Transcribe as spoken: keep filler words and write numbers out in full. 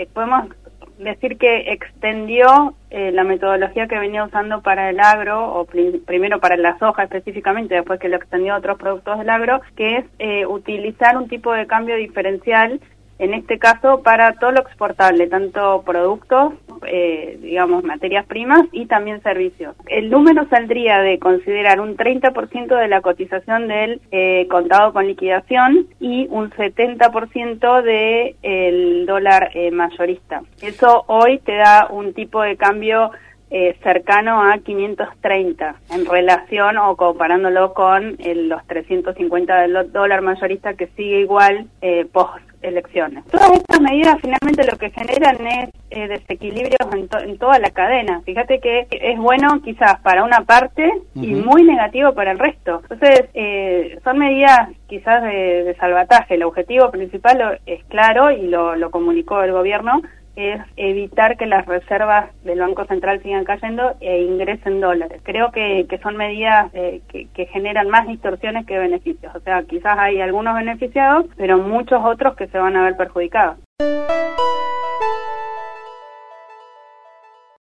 eh, podemos decir que extendió eh, la metodología que venía usando para el agro, o prim primero para la soja específicamente, después que lo extendió a otros productos del agro, que es eh, utilizar un tipo de cambio diferencial, en este caso para todo lo exportable, tanto productos, eh, digamos, materias primas y también servicios. El número saldría de considerar un treinta por ciento de la cotización del eh, contado con liquidación y un setenta por ciento del de dólar eh, mayorista. Eso hoy te da un tipo de cambio Eh, cercano a quinientos treinta en relación o comparándolo con el, los trescientos cincuenta del dólar mayorista, que sigue igual eh, post elecciones. Todas estas medidas finalmente lo que generan es eh, desequilibrios en, to en toda la cadena. Fíjate que es bueno quizás para una parte uh-huh. y muy negativo para el resto. Entonces eh, son medidas quizás de, de salvataje. El objetivo principal es claro y lo, lo comunicó el gobierno, es evitar que las reservas del Banco Central sigan cayendo e ingresen dólares. Creo que, que son medidas eh, que, que generan más distorsiones que beneficios. O sea, quizás hay algunos beneficiados, pero muchos otros que se van a ver perjudicados.